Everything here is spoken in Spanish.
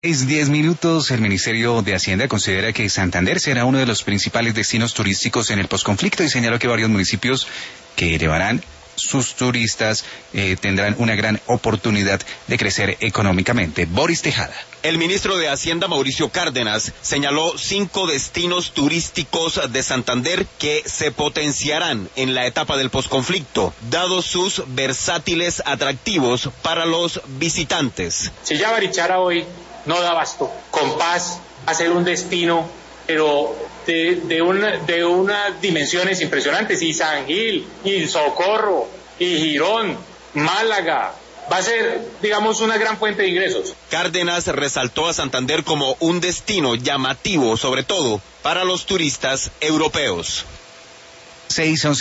Es 10 minutos. El Ministerio de Hacienda considera que Santander será uno de los principales destinos turísticos en el posconflicto y señaló que varios municipios que llevarán sus turistas tendrán una gran oportunidad de crecer económicamente. Boris Tejada. El ministro de Hacienda, Mauricio Cárdenas, señaló 5 destinos turísticos de Santander que se potenciarán en la etapa del posconflicto, dados sus versátiles atractivos para los visitantes. Si ya Barichara hoy no da abasto, con Paz va a ser un destino, pero de unas dimensiones impresionantes, y San Gil, y Socorro, y Girón, Málaga. Va a ser, digamos, una gran fuente de ingresos. Cárdenas resaltó a Santander como un destino llamativo, sobre todo para los turistas europeos. 6-11